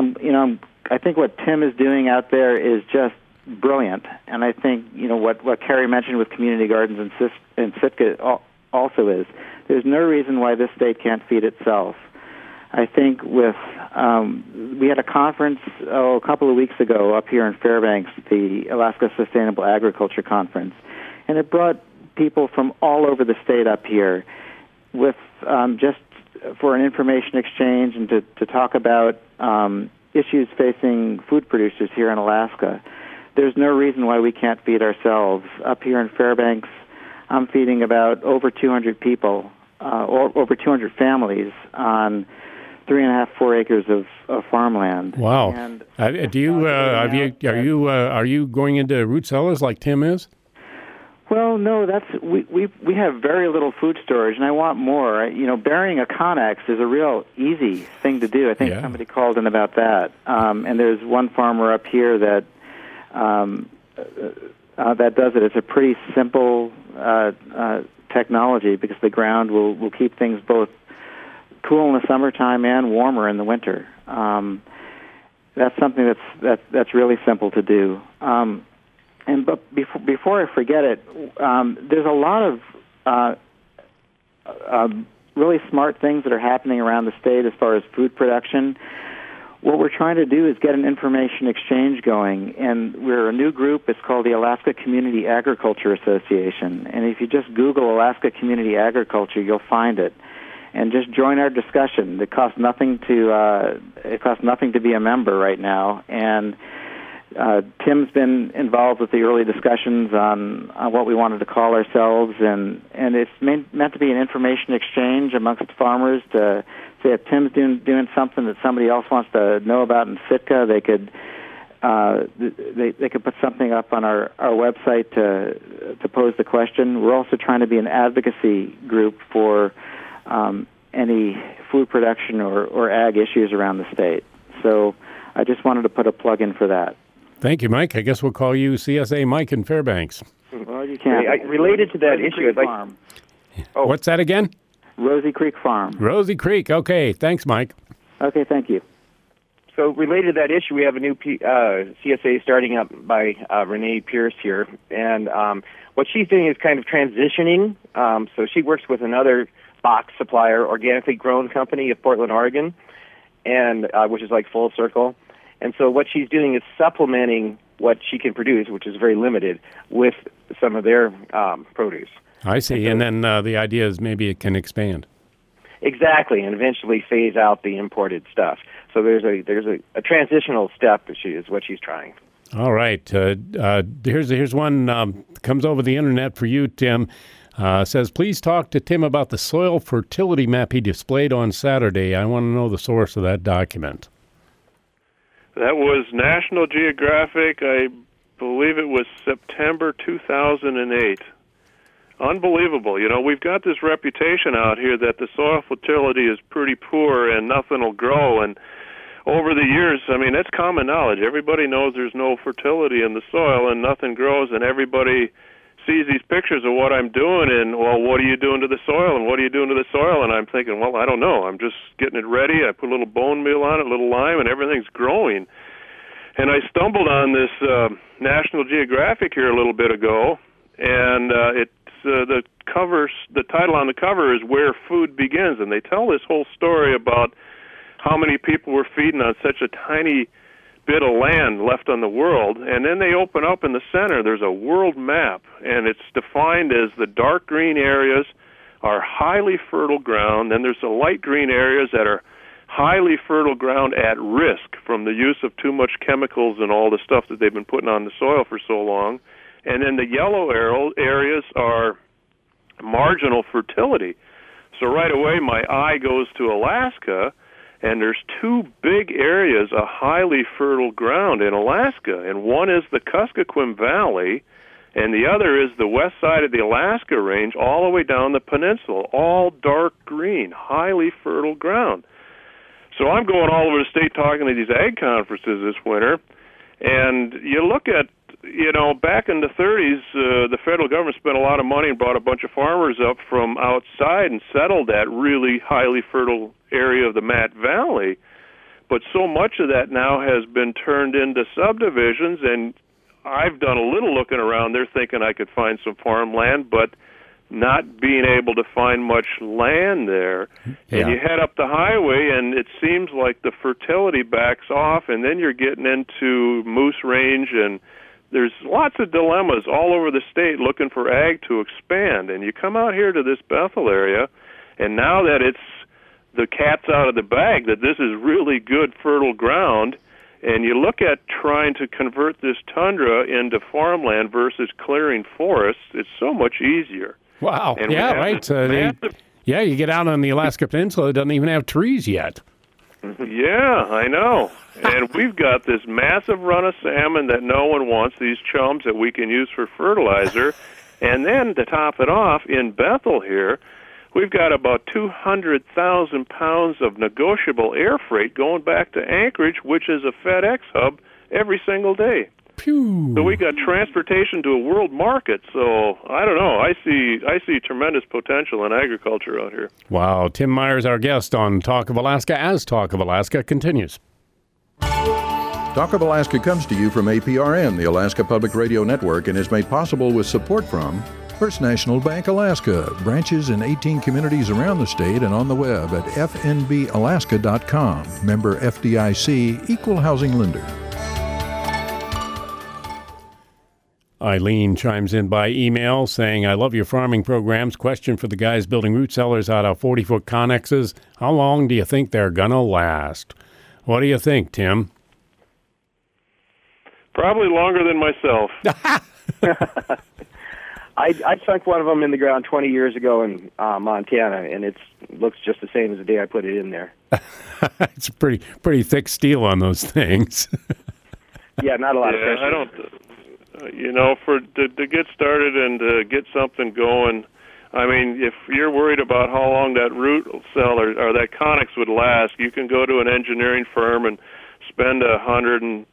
I think what Tim is doing out there is just brilliant, and I think what Kerry mentioned with community gardens and Sitka also is. There's no reason why this state can't feed itself. I think we had a conference a couple of weeks ago up here in Fairbanks, the Alaska Sustainable Agriculture Conference, and it brought people from all over the state up here with just for an information exchange and to talk about issues facing food producers here in Alaska. There's no reason why we can't feed ourselves. Up here in Fairbanks, I'm feeding about over 200 people, or over 200 families on 3.5-4 acres of farmland. Wow. And Do you are you going into root cellars like Tim is? Well, no, we have very little food storage, and I want more. Burying a Connex is a real easy thing to do. I think somebody called in about that. And there's one farmer up here that does it. It's a pretty simple technology because the ground will keep things both cool in the summertime and warmer in the winter. That's something that's really simple to do. But before I forget it, there's a lot of really smart things that are happening around the state as far as food production. What we're trying to do is get an information exchange going, and we're a new group. It's called the Alaska Community Agriculture Association, and if you just Google Alaska Community Agriculture, you'll find it. And just join our discussion. It costs nothing to be a member right now, and Tim's been involved with the early discussions on what we wanted to call ourselves, and it's meant to be an information exchange amongst farmers to say if Tim's doing something that somebody else wants to know about in Sitka, they could put something up on our website to pose the question. We're also trying to be an advocacy group for any food production or ag issues around the state. So I just wanted to put a plug in for that. Thank you, Mike. I guess we'll call you CSA Mike in Fairbanks. Well, you can. Related to that issue, I'd like... Farm. Oh. What's that again? Rosie Creek Farm. Rosie Creek. Okay. Thanks, Mike. Okay, thank you. So related to that issue, we have a new CSA starting up by Renee Pierce here. And what she's doing is kind of transitioning. So she works with another box supplier, organically grown company of Portland, Oregon, and which is like Full Circle. And so what she's doing is supplementing what she can produce, which is very limited, with some of their produce. I see. And then the idea is maybe it can expand. Exactly, and eventually phase out the imported stuff. So there's a transitional step is what she's trying. All right. Here's one comes over the internet for you, Tim. Says, please talk to Tim about the soil fertility map he displayed on Saturday. I want to know the source of that document. That was National Geographic. I believe it was September 2008. Unbelievable. We've got this reputation out here that the soil fertility is pretty poor and nothing will grow. And over the years, that's common knowledge. Everybody knows there's no fertility in the soil and nothing grows, and everybody sees these pictures of what I'm doing and, well, what are you doing to the soil and what are you doing to the soil? And I'm thinking, well, I don't know. I'm just getting it ready. I put a little bone meal on it, a little lime, and everything's growing. And I stumbled on this National Geographic here a little bit ago, and the title on the cover is Where Food Begins, and they tell this whole story about how many people were feeding on such a tiny bit of land left on the world, and then they open up in the center. There's a world map, and it's defined as the dark green areas are highly fertile ground, and there's the light green areas that are highly fertile ground at risk from the use of too much chemicals and all the stuff that they've been putting on the soil for so long, and then the yellow areas are marginal fertility. So right away my eye goes to Alaska, and there's two big areas of highly fertile ground in Alaska, and one is the Kuskokwim Valley, and the other is the west side of the Alaska Range all the way down the peninsula, all dark green, highly fertile ground. So I'm going all over the state talking to these ag conferences this winter, and you look at, back in the 30s, the federal government spent a lot of money and brought a bunch of farmers up from outside and settled that really highly fertile area of the Matt Valley. But so much of that now has been turned into subdivisions, and I've done a little looking around there thinking I could find some farmland, but not being able to find much land there. Yeah. And you head up the highway, and it seems like the fertility backs off, and then you're getting into Moose Range, and there's lots of dilemmas all over the state looking for ag to expand. And you come out here to this Bethel area, and now that it's the cat's out of the bag, that this is really good fertile ground, and you look at trying to convert this tundra into farmland versus clearing forests, it's so much easier. Wow. And yeah, right. You get out on the Alaska Peninsula, it doesn't even have trees yet. Yeah, I know. And we've got this massive run of salmon that no one wants, these chums that we can use for fertilizer. And then to top it off, in Bethel here, we've got about 200,000 pounds of negotiable air freight going back to Anchorage, which is a FedEx hub, every single day. Pew. So we got transportation to a world market. So I don't know. I see tremendous potential in agriculture out here. Wow. Tim Myers, our guest on Talk of Alaska, as Talk of Alaska continues. Talk of Alaska comes to you from APRN, the Alaska Public Radio Network, and is made possible with support from First National Bank Alaska, branches in 18 communities around the state and on the web at fnbalaska.com. Member FDIC, Equal Housing Lender. Eileen chimes in by email saying, I love your farming programs. Question for the guys building root cellars out of 40-foot connexes. How long do you think they're going to last? What do you think, Tim? Probably longer than myself. I sunk one of them in the ground 20 years ago in Montana, and it looks just the same as the day I put it in there. It's pretty thick steel on those things. Yeah, not a lot of pressure. I don't. To get started and to get something going, I mean, if you're worried about how long that root cell or that connex would last, you can go to an engineering firm and spend $500,000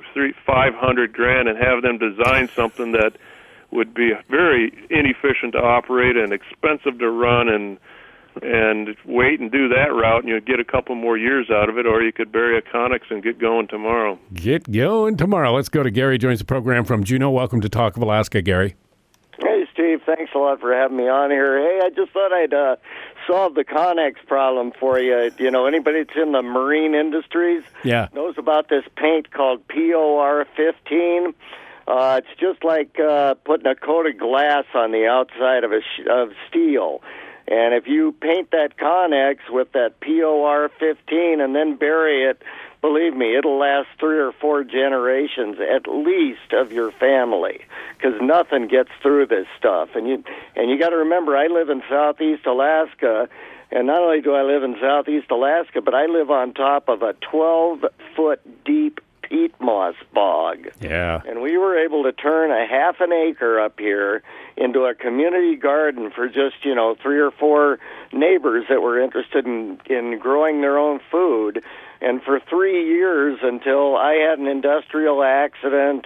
and have them design something that would be very inefficient to operate and expensive to run, and wait and do that route, and you'd get a couple more years out of it, or you could bury a connex and get going tomorrow. Get going tomorrow. Let's go to Gary, joins the program from Juneau. Welcome to Talk of Alaska, Gary. Hey, Steve. Thanks a lot for having me on here. Hey, I just thought I'd solve the connex problem for you. You know, anybody that's in the marine industries knows about this paint called POR-15. It's just like putting a coat of glass on the outside of steel. And if you paint that connex with that POR-15 and then bury it, believe me, it'll last 3 or 4 generations at least of your family, because nothing gets through this stuff. And you got to remember, I live in southeast Alaska, and not only do I live in southeast Alaska, but I live on top of a 12-foot deep peat moss bog. Yeah. And we were able to turn a half an acre up here into a community garden for just, 3 or 4 neighbors that were interested in growing their own food. And for 3 years, until I had an industrial accident,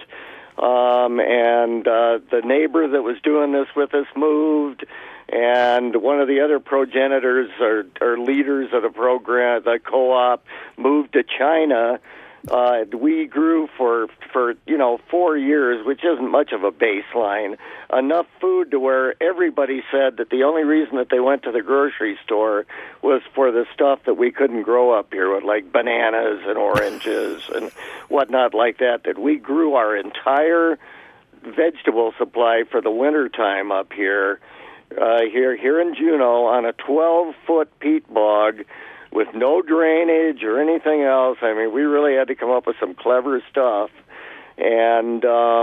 and the neighbor that was doing this with us moved, and one of the other progenitors or leaders of the program, the co-op, moved to China. We grew for 4 years, which isn't much of a baseline, enough food to where everybody said that the only reason that they went to the grocery store was for the stuff that we couldn't grow up here, with like bananas and oranges and whatnot like that, that we grew our entire vegetable supply for the winter time up here, here in Juneau on a 12-foot peat bog, with no drainage or anything else. I mean, we really had to come up with some clever stuff. And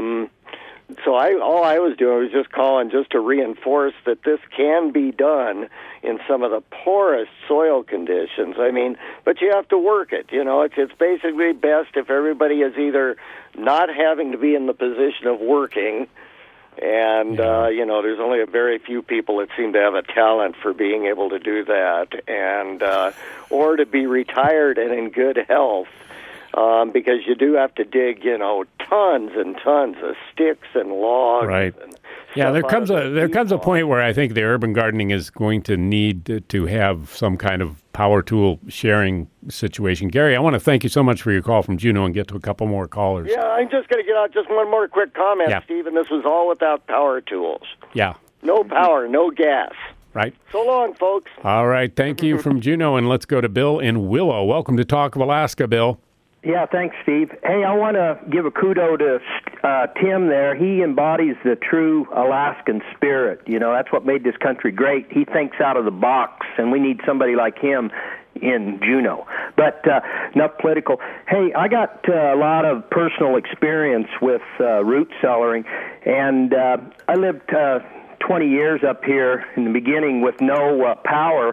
so all I was doing was just calling just to reinforce that this can be done in some of the poorest soil conditions. I mean, but you have to work it. It's basically best if everybody is either not having to be in the position of working, and, there's only a very few people that seem to have a talent for being able to do that, and or to be retired and in good health, because you do have to dig, tons and tons of sticks and logs. Right. Yeah, there comes a point where I think the urban gardening is going to need to have some kind of power tool sharing situation. Gary, I want to thank you so much for your call from Juneau and get to a couple more callers. Yeah, I'm just going to get out just one more quick comment, yeah. Stephen. This was all without power tools. Yeah. No power, no gas. Right. So long, folks. All right. Thank you from Juneau, and let's go to Bill in Willow. Welcome to Talk of Alaska, Bill. Yeah, thanks, Steve. Hey, I want to give a kudo to Tim there. He embodies the true Alaskan spirit. That's what made this country great. He thinks out of the box, and we need somebody like him in Juneau. But enough political. Hey, I got a lot of personal experience with root cellaring, and I lived 20 years up here in the beginning with no power,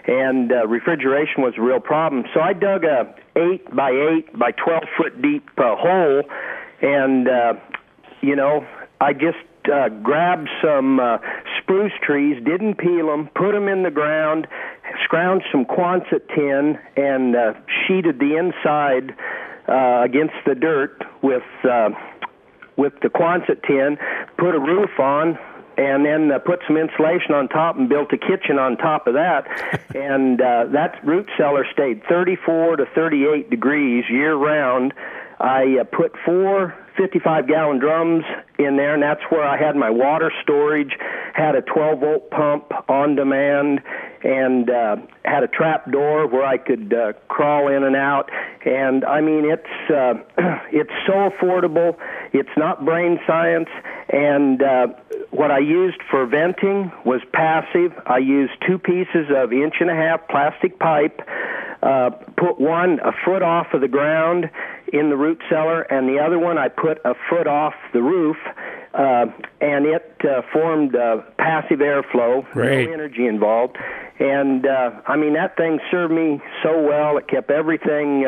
and refrigeration was a real problem. So I dug a 8 by 8 by 12 foot deep hole, and I just grabbed some spruce trees, didn't peel them, put them in the ground, scrounged some Quonset tin, and sheeted the inside against the dirt with the Quonset tin, put a roof on, and then put some insulation on top and built a kitchen on top of that. And that root cellar stayed 34 to 38 degrees year-round. I put 4 55-gallon drums in there, and that's where I had my water storage, had a 12-volt pump on demand, and had a trap door where I could crawl in and out. And, I mean, it's so affordable. It's not brain science. And what I used for venting was passive. I used 2 pieces of 1.5-inch plastic pipe, put one a foot off of the ground in the root cellar, and the other one I put a foot off the roof, and it formed passive airflow, Great. No energy involved. And, I mean, that thing served me so well. It kept everything,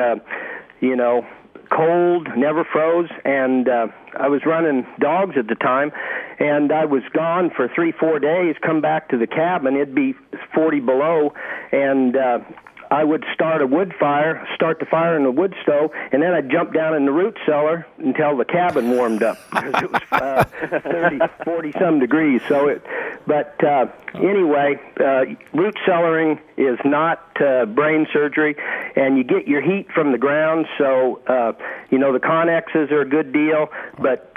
cold, never froze, and I was running dogs at the time, and I was gone for 3-4 days, come back to the cabin, it'd be 40 below, and I would start the fire in the wood stove, and then I'd jump down in the root cellar until the cabin warmed up, because it was 30, 40-some degrees. Anyway, root cellaring is not brain surgery, and you get your heat from the ground, so, the Connexes are a good deal, but,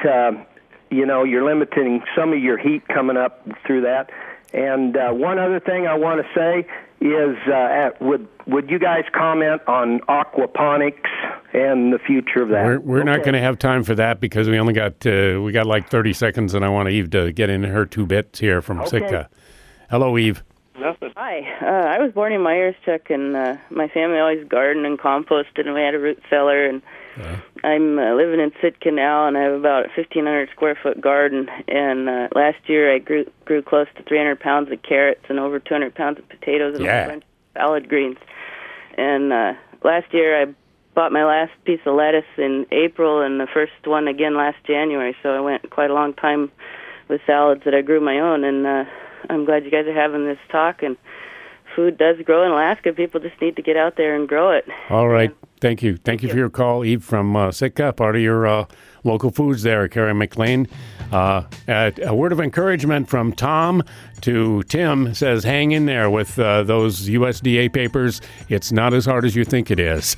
you're limiting some of your heat coming up through that. And one other thing I want to say is, would you guys comment on aquaponics and the future of that? We're not going to have time for that because we only got like 30 seconds, and I want Eve to get in her 2 bits here from Sitka. Hello, Eve. Nothing. Hi. I was born in Myerscough, and my family always gardened and composted, and we had a root cellar, and I'm living in Sitka now, and I have about a 1,500 square foot garden. And last year I grew close to 300 pounds of carrots and over 200 pounds of potatoes and a bunch of salad greens. And last year I bought my last piece of lettuce in April and the first one again last January. So I went quite a long time with salads that I grew my own. And I'm glad you guys are having this talk. And food does grow in Alaska. People just need to get out there and grow it. All right. Thank you. Thank you for your call, Eve from Sitka, part of your local foods there, Carrie McLean. A word of encouragement from Tom to Tim says, hang in there with those USDA papers. It's not as hard as you think it is.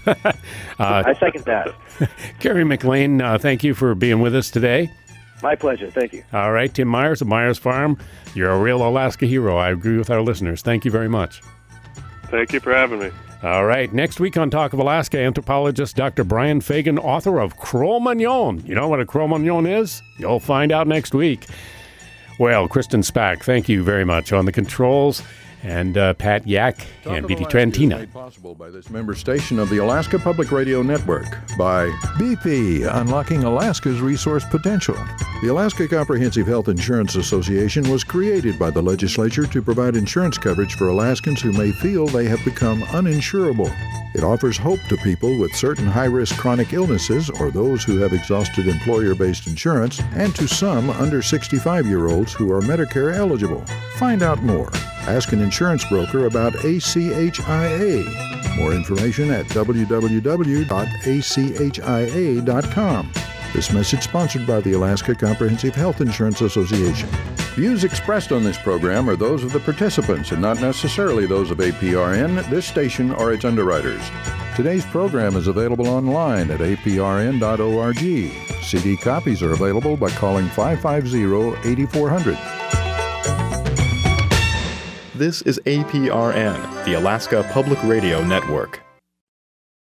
I second that. Carrie McLean, thank you for being with us today. My pleasure. Thank you. All right, Tim Myers of Myers Farm. You're a real Alaska hero. I agree with our listeners. Thank you very much. Thank you for having me. All right, next week on Talk of Alaska, anthropologist Dr. Brian Fagan, author of Cro-Magnon. You know what a Cro-Magnon is? You'll find out next week. Well, Kristen Spack, thank you very much on the controls, and Pat Yak and BT Trantina. Made possible by this member station of the Alaska Public Radio Network, by BP, unlocking Alaska's resource potential. The Alaska Comprehensive Health Insurance Association was created by the legislature to provide insurance coverage for Alaskans who may feel they have become uninsurable. It offers hope to people with certain high-risk chronic illnesses or those who have exhausted employer-based insurance, and to some under 65-year-olds who are Medicare eligible. Find out more. Ask an insurance broker about ACHIA. More information at www.achia.com. This message sponsored by the Alaska Comprehensive Health Insurance Association. Views expressed on this program are those of the participants and not necessarily those of APRN, this station, or its underwriters. Today's program is available online at aprn.org. CD copies are available by calling 550-8400. This is APRN, the Alaska Public Radio Network.